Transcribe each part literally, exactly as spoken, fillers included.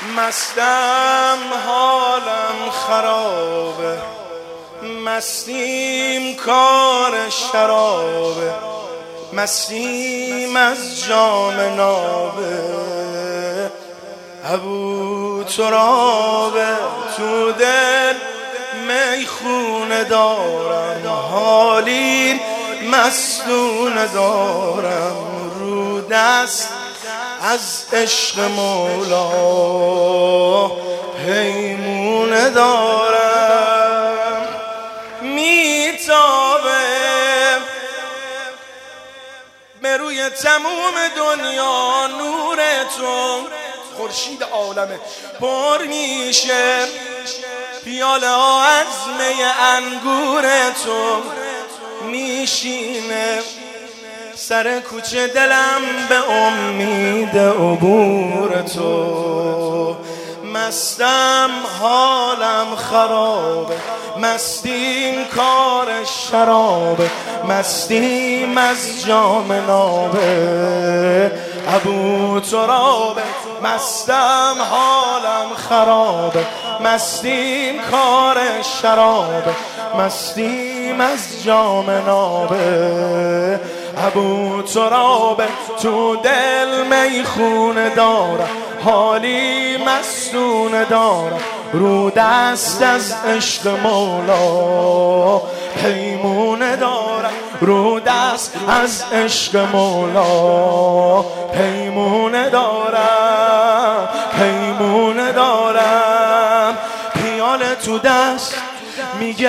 مستم حالم خرابه، مستیم کار شرابه، مستیم از جام نابه. ابو ترابه تو دل میخونه دارم، حالی مستونه دارم، رو دست از عشق مولا پیمونه دارم. میتابه به روی تموم دنیا نور تو، خورشید عالمه پر میشه پیاله ها از می انگور تو، میشینه سر کوچه دلم به امید عبور تو. مستم حالم خرابه، مستیم کار شرابه، مستیم از جام نابه. ابو ترابه مستم حالم خرابه، مستیم کار شرابه، مستیم از جام نابه. ابو ترابه تو دل میخونه دارم، حالی مستونه دارم، رو دست از عشق مولا پیمونه دارم، رو دست از عشق مولا پیمونه دارم، پیمونه دارم. پیاله تو دست میگه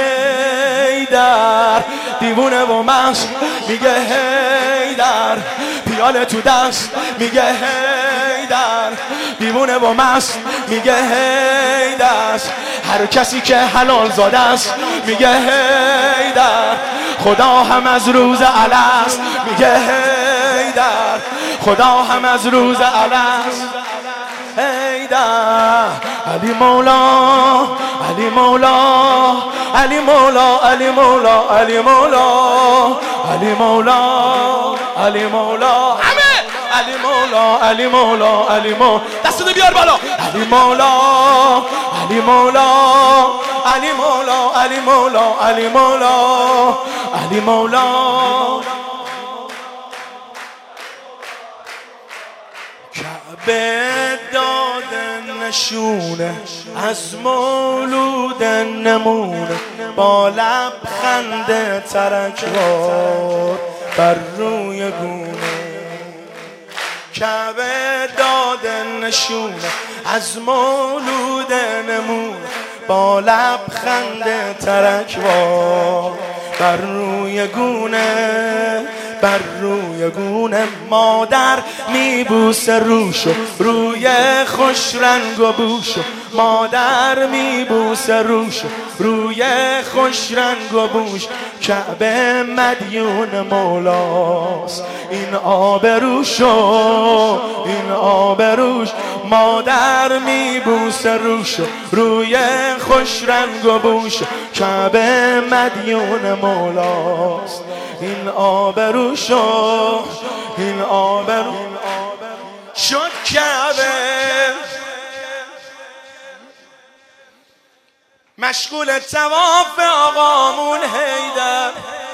هیدر، دیوونه و مست میگه هیدر. پیاله تو دست میگه هیدر، دیوونه و مست میگه هیدر. هر کسی که حلال زاده است میگه هیدر، خدا هم از روز الست میگه هیدر، خدا هم از روز الست هیدر. علی مولا علی مولا علی مولا علی مولا علی مولا علی مولا علی مولا همه علی مولا علی مولا علی مولا دستتو بیار بالا. علی مولا علی مولا علی مولا علی مولا علی مولا علی مولا. کعبه داده نشونه از مولود نمونه، با لبخند ترکوار بر روی گونه. کعبه داده نشونه از مولود نمونه، با لبخند ترکوار بر روی گونه، بر روی گونه. مادر میبوسه روشو روی خوش رنگ و بوشو، مادر میبوسه روشو روی خوش رنگ و بوش. کعبه مدیون مولاست این آبروشو، این آبروش. مادر میبوسه روشو روی خوش رنگ و بوش. کعبه مدیون مولاست این آبروشو، این آبرو. شد کعبه مشغول طواف آقامون هیدر،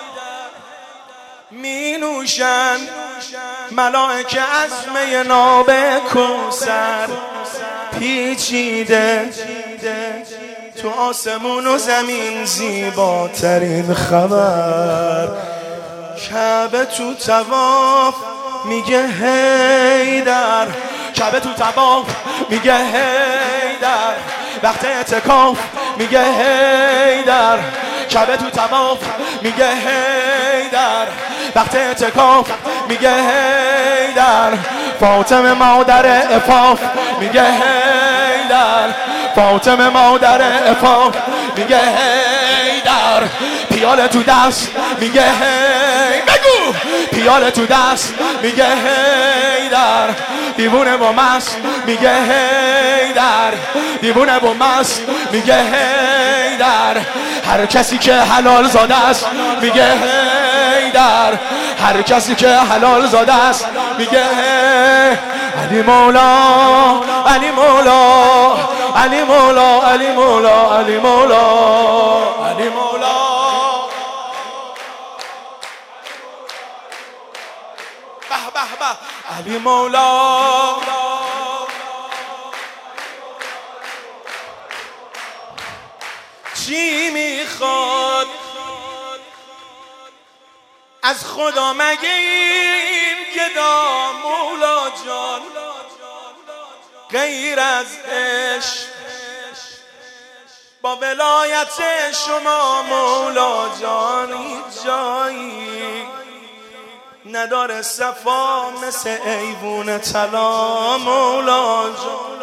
می نوشن ملائکه از می ناب کوثر. پیچیده تو آسمون و زمین زیباترین خبر. کعبه تو طواف میگه هیدر، کعبه تو طواف میگه هیدر. وقت اعتکاف میگه هیدر، کعبه تو طواف میگه هیدر. وقت اعتکاف میگه هیدر. فاطمه مادر عفاف میگه هیدر، فاطمه مادر عفاف میگه هیدر. پیاله تو دست میگه هی بگو، پیاله تو دست میگه هیدر. دیوونه با مست میگه هیدر، دیوونه با مست میگه هیدر. هر کسی که حلال زاده است میگه هیدر، هر کسی که حلال زاده است میگه علی مولا علی مولا علی مولا علی مولا علی مولا علی مولا به به به علی مولا چی میخواد از خدا مگه این گدا مولا جان غیر از عشق با ولایت شما مولا جان هیچ جایی نداره صفا مثل ایوون طلا مولا جان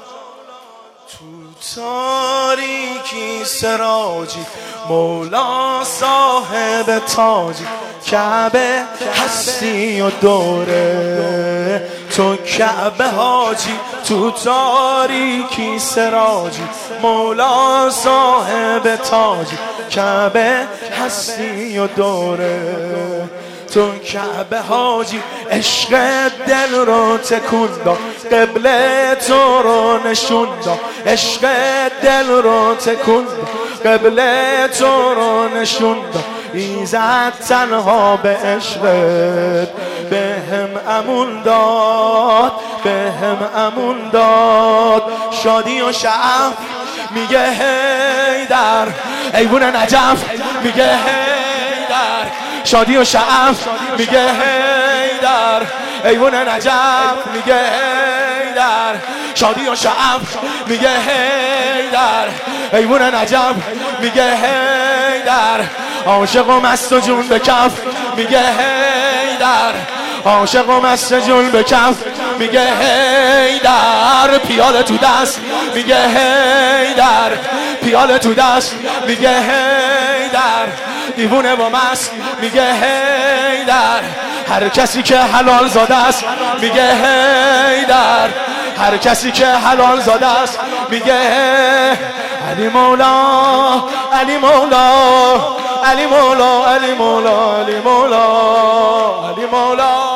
تو تاریکی سراجی مولا صاحب تاجی کعبه هستی و دوره تو کعبه حاجی تو تاریکی سراجی مولا صاحب تاجی کعبه هستی و دوره تو کعبه حاجی عشق دل رو تکون داد قبله تو رو نشون داد عشق دل رو تکون داد قبله تو رو نشون داد ایزد تنها به عشقت به هم امون داد به هم امون داد شادی و شعف میگه هیدر ایوون نجف میگه هیدر شادی و شعف میگه هیدر ایوون نجف میگه هیدر شادی و شعف میگه هیدر ایوون نجف میگه هیدر عاشق و مست و جون به کف میگه هیدر عاشق و مست جون به کف میگه هیدر پیاله تو دست میگه هیدر پیاله تو دست میگه هیدر دیوونه با مست میگه هیدر هر کسی که حلال زاده است میگه هیدر هر کسی که حلال زاده است میگه علی مولا علی مولا علی مولا علی مولا علی مولا علی مولا